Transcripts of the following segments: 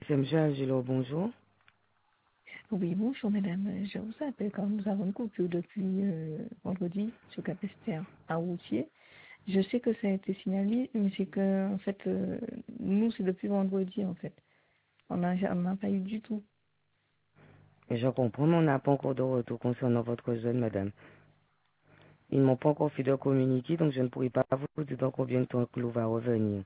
c'est M. Angelo, bonjour. Oui, bonjour madame. Je vous appelle quand nous avons une coupure depuis vendredi sur Capesterre à Routier. Je sais que ça a été signalé, mais c'est que en fait, nous c'est depuis vendredi en fait. On n'a pas eu du tout. Et je comprends, mais on n'a pas encore de retour concernant votre jeune, madame. Ils m'ont pas encore fait de communiqué, donc je ne pourrai pas vous dire dans combien de temps que l'eau va revenir.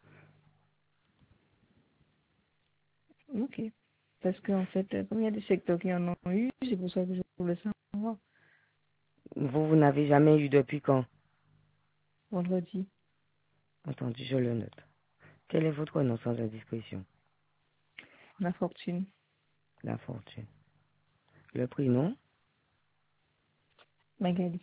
Ok. Parce qu'en fait, comme il y a des secteurs qui en ont eu, c'est pour ça que je voulais savoir. Vous n'avez jamais eu depuis quand? Vendredi, Entendu, je le note. Quel est votre nom sans indiscrétion? la fortune. La fortune. Le prénom? Magali.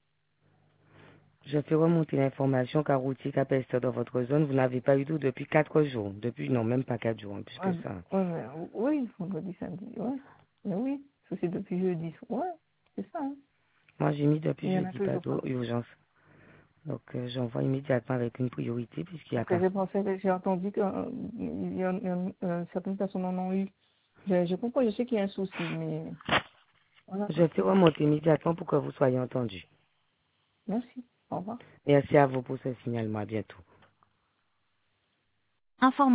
Je fais remonter l'information car routier Capester dans votre zone, vous n'avez pas eu d'eau depuis 4 jours. Depuis, non, même pas 4 jours, hein, plus que Ouais, ça. ouais, oui, vendredi, samedi, ouais. Mais oui, ça c'est depuis jeudi. Ouais, c'est ça. Hein. Moi, j'ai mis depuis Il y en a jeudi pas toujours pas. d'eau, urgence. Donc, j'envoie immédiatement avec une priorité puisqu'il n'y a Parce que pas. j'ai entendu que certaines personnes en ont eu. Je comprends, je sais qu'il y a un souci, mais voilà. Je fais remonter immédiatement pour que vous soyez entendus. Merci. Au revoir. Merci à vous pour ce signalement. À bientôt.